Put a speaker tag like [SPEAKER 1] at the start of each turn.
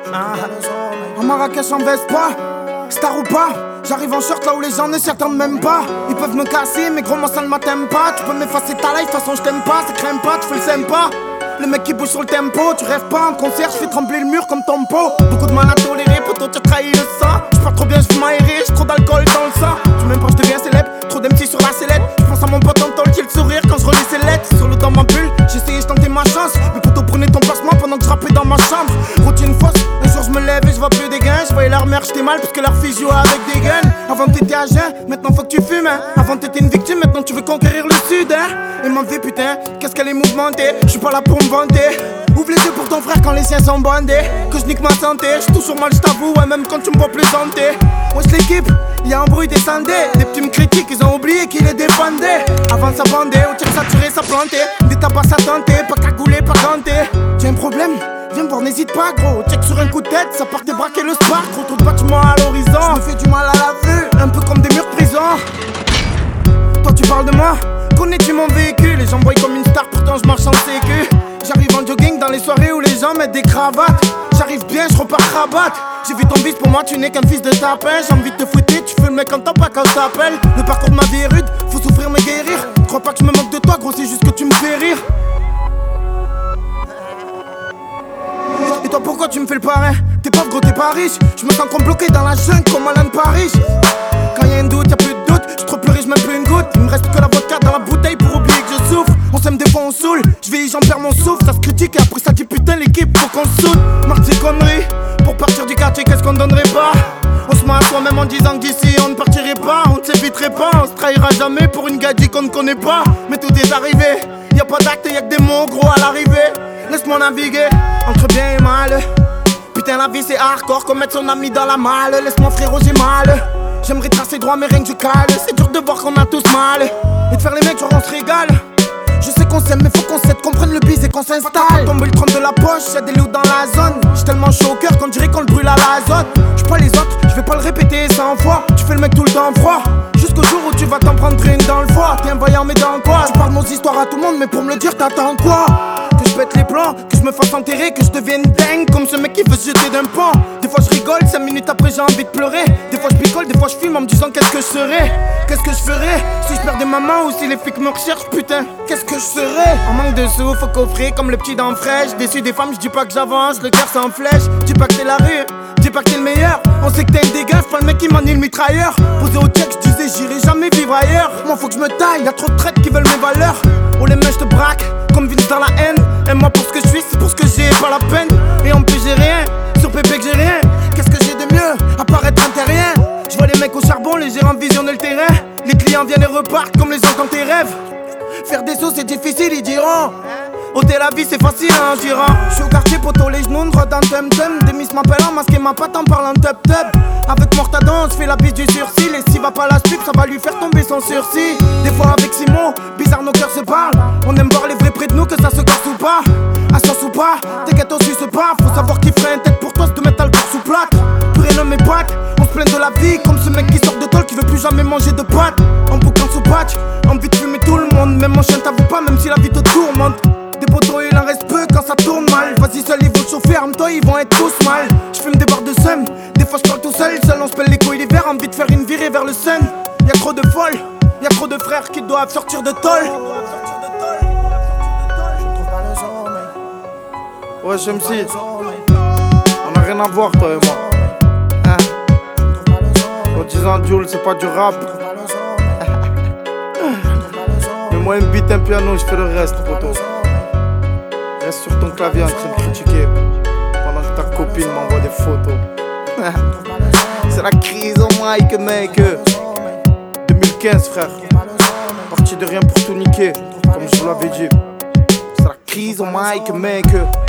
[SPEAKER 1] En Marrakech en Vespa, star ou pas, j'arrive en short là où les gens ne s'y attendent même pas. Ils peuvent me casser mais gros moi ça ne m'attend pas. Tu peux m'effacer ta life, de toute façon je t'aime pas. Ça craint pas, tu fais le sympa. Le mec qui bouge sur le tempo, tu rêves pas en concert, je fais trembler le mur comme ton pot. Beaucoup de mal à tolérer, poto tu as trahi le sang. Je pars trop bien, je fume aéré, j'ai trop d'alcool dans le sang. Tu m'aimes pas, je deviens célèbre, trop d'MC sur la sellette. Je pense à mon pote en tôle, qui le sourire quand je relis ses lettres. Sur le dans ma bulle, j'ai essayé, je tentais ma chance. Mais poto prenez ton placement pendant que je rappais dans ma chambre. Routine fausse, un jour je me lève et je vois plus des gains. Je voyais leur mère, j'étais mal parce que leur fille jouait avec des guns. Avant t'étais à jeun, maintenant faut que tu fumes hein. Avant t'étais une victime, maintenant tu veux conquérir le sud hein. Et ma vie putain, qu'est-ce qu'elle est mouvementée. Je suis pas là pour me vanter. Ouvre les yeux pour ton frère quand les siens sont bandés. Que je nique ma santé, j'suis toujours mal, j't'avoue, ouais, même quand tu me vois plaisanter. Wesh l'équipe, y'a un bruit descendé. Des petits me critiquent, ils ont oublié qu'il les défendait. Avant ça bandait, au tir ça tirait, ça plantait. Des tabacs ça tentait, pas cagoulé, pas ganté. J'ai un problème, viens me voir, n'hésite pas gros. Check sur un coup de tête, ça part débraquer le spark. Trop trop de bâtiments à l'horizon, je me fais du mal à la vue, un peu comme des murs de prison. Toi tu parles de moi, connais-tu mon véhicule? Les gens voient comme une star, pourtant je marche en sécu. J'arrive en jogging dans les soirées où les gens mettent des cravates. J'arrive bien, je repars rabat. J'ai vu ton vice, pour moi tu n'es qu'un fils de tapin. J'ai envie de te fouetter, tu fais le mec en temps pas quand je t'appelle. Le parcours de ma vie est rude, faut souffrir mais guérir. Crois pas que je me moque de toi gros, c'est juste que tu me fais rire. Et toi pourquoi tu me fais le parrain? T'es pauvre gros, t'es pas riche. Je me sens comme bloqué dans la jungle comme Alain de Paris. Quand y'a un doute, y'a plus de doute. Je trop pleurer, j'm'aime plus une goutte. Il me reste que la vodka dans la bouteille pour oublier que je souffre. On s'aime des fois on saoule, je vais j'en perds mon souffle. Ça se critique et après ça dit putain l'équipe faut qu'on se soude. Marque ces conneries, pour partir du quartier qu'est-ce qu'on donnerait pas? On se met à soi-même en disant que d'ici on ne partirait pas. On ne s'éviterait pas, on se trahira jamais pour une gadget qu'on ne connaît pas. Mais tout est arrivé, y'a pas d'acte, y'a que des mots gros à l'arrivée. Laisse-moi naviguer, entre bien et mal. Putain la vie c'est hardcore, comme mettre son ami dans la malle. Laisse-moi frérot j'ai mal. J'aimerais tracer droit mais rien que je cale. C'est dur de voir qu'on a tous mal. Et de faire les mecs genre on se régale. Je sais qu'on s'aime mais faut qu'on s'aide, qu'on prenne le bise et qu'on s'installe. Tombe le trône de la poche, y'a des loups dans la zone. J'suis tellement chaud au cœur qu'on dirait qu'on le brûle à l'azote. J'suis pas les autres, j'vais pas le répéter 100 fois. Tu fais le mec tout le temps froid, jusqu'au jour où tu vas t'en prendre une dans le foie. T'es un voyant mais dans quoi? Tu parles nos histoires à tout le monde mais pour me le dire t'attends quoi? Que je pète les plans, que je me fasse enterrer, que je devienne dingue comme ce mec qui veut se jeter d'un pont. Des fois je rigole, 5 minutes après j'ai envie de pleurer. Des fois je picole, des fois je filme en me disant qu'est-ce que je serais. Qu'est-ce que je ferais si je perdais ma main ou si les flics me recherchent, putain, qu'est-ce que je ferais? En manque de sous, faut coffrer comme le petit dent fraîche. Déçu des femmes, je dis pas que j'avance, le cœur sans flèche. Dis pas que c'est la rue, dis pas que t'es le meilleur. On sait que t'es une dégâts, pas le mec qui manie le mitrailleur. Posé au check, je disais j'irai jamais vivre ailleurs. Moi faut que je me taille, y'a trop de traites qui veulent mes valeurs. Oh les mecs je te braque, comme Vince dans la haine. Aime-moi pour ce que je suis, c'est pour ce que j'ai, pas la peine. Et en plus j'ai rien, sur pépé que j'ai rien. Qu'est-ce que j'ai de mieux, à part être un terrien? Je vois les mecs au charbon, les gérants visionnent le terrain. Les clients viennent et repartent comme les gens dans tes rêves. Faire des sauts c'est difficile, ils diront. Ôter la vie c'est facile hein, gérant. J'suis au quartier poto les genoux, droit dans tum-tum. Des miss m'appellent en masque et ma patte en parlant tub-tub. Avec Mortadon, j'fais la bise du sursis. Et s'il va pas la suivre, ça va lui faire tomber son sursis. Des fois avec Simon, bizarre nos cœurs se parlent. On aime voir les vrais près de nous, que ça se casse ou pas. À sens ou pas, t'inquiète aussi se pas. Faut savoir qui ferait un tête pour toi, se te mettre à le corps sous plate. Purée non mes potes, on se plaint de la vie. Comme ce mec qui sort de tôle qui veut plus jamais manger de pâtes. En boucan sous patch, envie de fumer tout le monde. Même mon chien t'avoue pas, même si la vie te tourmente. Des poteaux il en reste peu quand ça tourne mal. Vas-y seul ils vont chauffer, arme-toi ils vont être tous mal. J'fume des barres de seum, des fois j'parle tout seul. Seul on se pèle les couilles l'hiver, envie de faire une virée vers le sun. Y'a trop de folles, y'a trop de frères qui doivent sortir de tôle. Ouais j'aime si, on a rien à voir toi et moi hein? En disant Jules c'est pas du rap. Mais moi une beat, un piano, je fais le reste poto. Reste sur ton clavier en train de critiquer pendant que ta copine m'envoie des photos. C'est la crise au mic mec. 2015 frère, parti de rien pour tout niquer. Comme je vous l'avais dit, c'est la crise au mic mec.